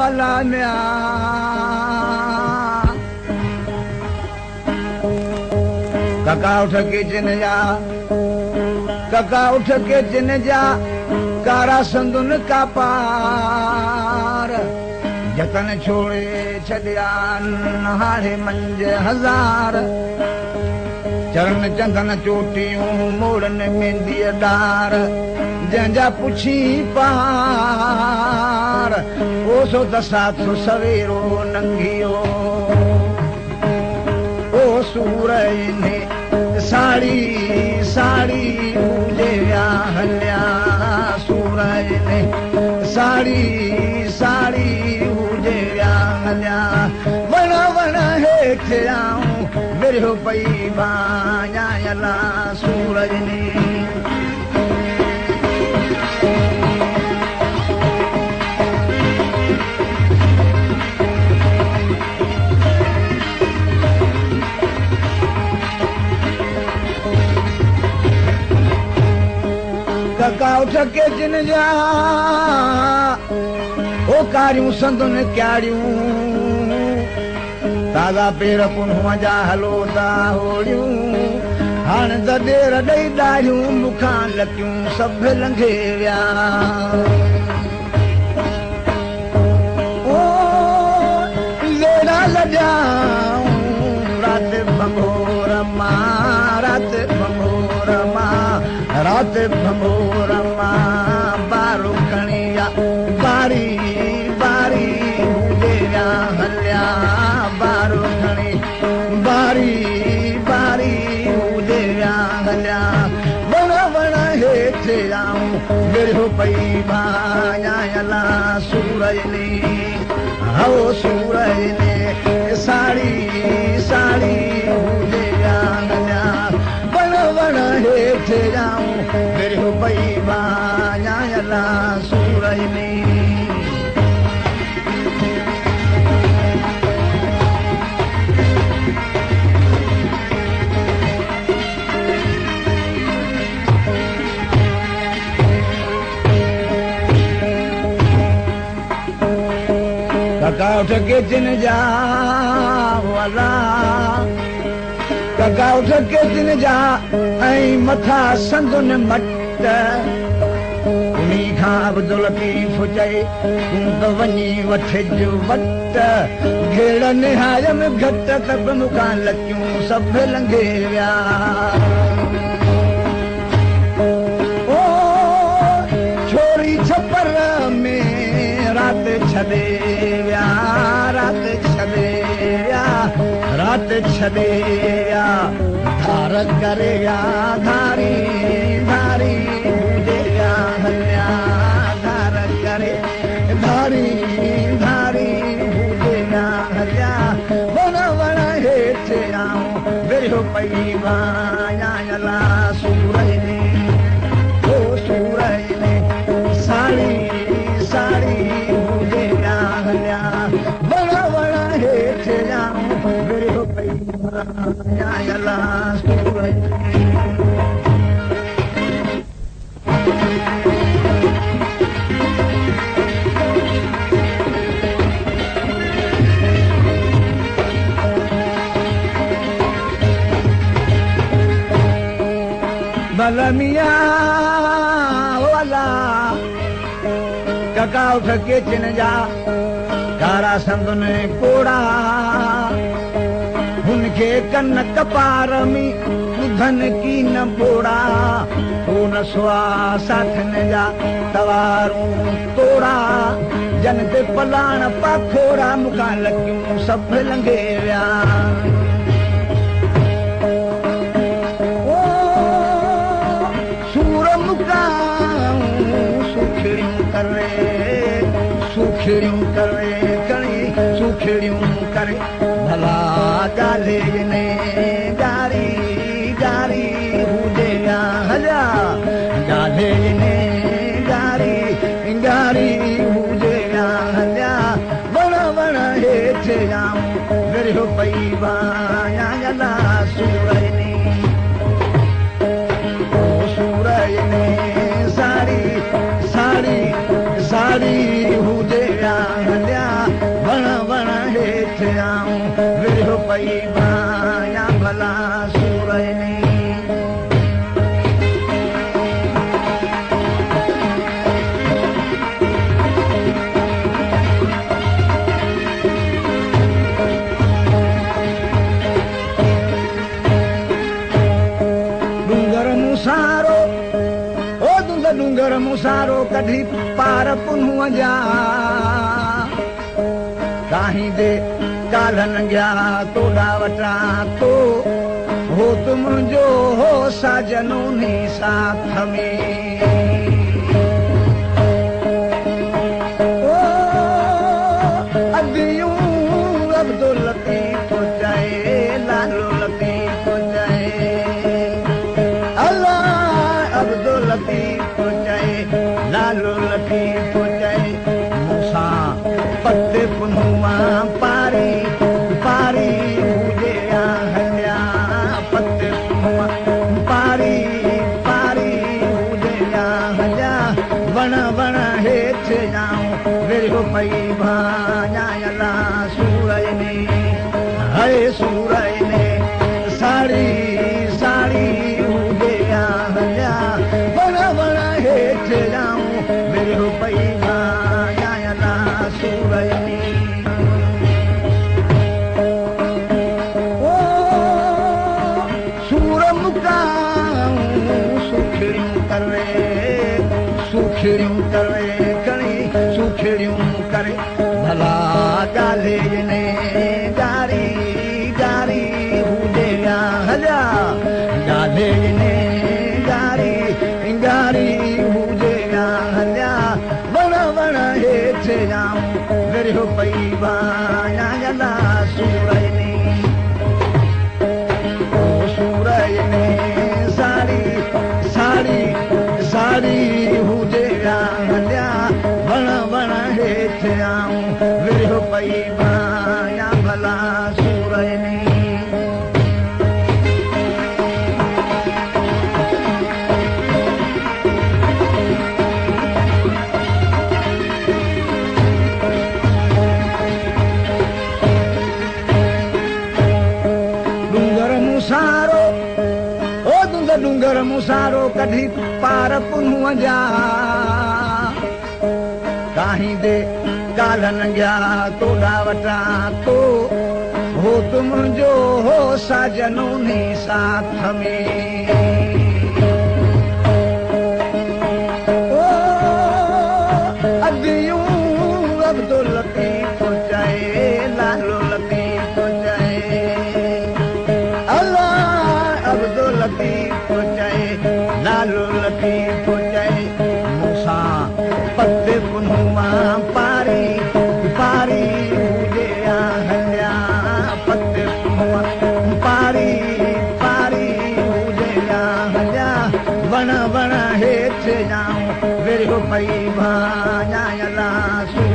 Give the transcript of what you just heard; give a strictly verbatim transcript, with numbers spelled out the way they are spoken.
वाला न्या काका उठ के जिन जा काका उठ के जिन जा कारा संदुन का पार जतन छोड़े छड़िया नहारे मंज हजार चरण चंदन चोटियूं मोड़न मेहंदी डार जंहिंजा पुछी पार ओ सो दसाथो सवेरो नंगियो ओ सूरज ने साड़ी साड़ी पूजे हल्या सूरज ने साड़ी साड़ी पूजे हल्या वण वण हेठि आऊं विरहो पई भाञायला सूरज ने काका उठ के जिन जा ओ कारियूं संदुन क्यारियूं ताज़ा पेर पुन्हूअ जा हलो ता होड़ियूं हाणे त देर ॾेई ॾाढ़ियूं मुखां लकियूं सभु लंघे विया ओ लेरा लॼाऊं राति भंगोर मां राति भंगोर मां राति भंगोर मां बारो खणी या बारी बारी हुजेया हल्या बारो खणी बारी बारी हुजेया हल्या वण वण हेठि आऊं विरहो पई भाञायला सूरज ने हो सूरज ने साड़ी साड़ी हुजेया हल्या वण वण हेठि आऊं विरहो पई भाञायला सूरज ने काका उठ के जिन जा वाला काका उठ के जिन जा ऐं मथा संदुन मट उन्ही खां अब्दुल लतीफ़ चए तूं त वञी वठिजो वट घेड़ निहाय में घट त बि मूंखां लकियूं सभु लंघे विया ओ छोरी छपर में राति छॾे विया राति छॾे विया राति छॾे विया धार करे विया धारी धारी हुजेया हल्या धार करे धारी धारी हुजेया हल्या वण वण हेठि आऊं विरहो पई भाञायला सूरज ने ओ सूरज ने साड़ी साड़ी हुजेया हल्या वण वण हेठि आऊं विरहो पई भाञायला सूरज ने भल मियां वाला काका उठ के चिन जा कारा संदुन कोड़ा हुनखे कन कपार में ॿुधन की न बोड़ा तू न सुआ साथन जा तवारूं तोड़ा जन ते पलाण पाखोड़ा मूंखां लकियूं सभु लंघे विया सुखड़ियूं करे सुखड़ियूं करे कणी सुखड़ियूं करे भला गाले ने गारी गारी हुजेया हल्या गाले ने गारी गारी हुजेया हल्या वण वण हेठि आऊं विरहो पई भाञायला सूरज ने ओ सूरज ने साड़ी साड़ी साड़ी हुजेया हल्या पई भाया भला सूरजनी मुसारो ओ तुंहिंजो डूंगर मुसारो कढी पार पुन्हूअ जा काहीं दे काल्हन गया तोड़ा वटा तो हो तुम जो हो साजनों ने साथ में ओ अदियूं अब्दुल लतीफ जाए लालो लतीफ जाए अब्दुल लतीफ जाए लालो लतीफ जाए मूसा पत्ते पुन्हुआ पारी पारी हुजे हलिया पत्ते पुन्हुआ पारी पारी हुजे हलिया वण वण हेठ जाऊं वेड़ो पई भाया सूरज ने हरे सूरज ने साड़ी साड़ी हुजे हलिया वण वण हेठ जाऊं वेड़ो पई भाया सूरज ने सुखिड़ियूं करे कणी सुखिड़ियूं करे भला गाले ने गारी गारी हुजे हलिया गाले ने गारी गारी हुजे हलिया वण वण हेठ जाऊं वेड़ो पई भाया सूरज ने सूरज ने साड़ी साड़ी साड़ी हुजे हलिया वण वण हेठ आऊं वेड़ो पई भाया भला सूरज ने डूंगर मुसारो ओ तुंहिंजो डूंगर मुसारो कढी पार पुन्हूअ जा काहीं दे काल्हन गया तोड़ा वटा तो हो तुम जो हो साजनों ने साथ में ओ अदियूं अब्दुल लतीफ जाए लालो लतीफ जाए अल्लाह अब्दुल लतीफ जाए लालो लतीफ जाए मूसा पत्ते पुन्हुआ पारी पारी हुजे हलिया पत्ते पुन्हुआ पारी पारी हुजे हलिया वण वण हेठ जाऊं वेड़ो पई भाया सूरज